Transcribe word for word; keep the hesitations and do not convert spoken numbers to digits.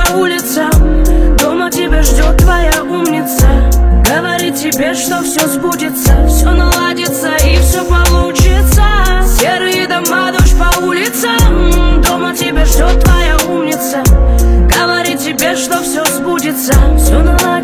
по улицам. Дома тебя ждет твоя умница. Говорит тебе, что все сбудется, все наладится и все получится. Серые дома, дождь по улицам. Дома тебя ждет твоя умница. Говорит тебе, что все сбудется, все наладится.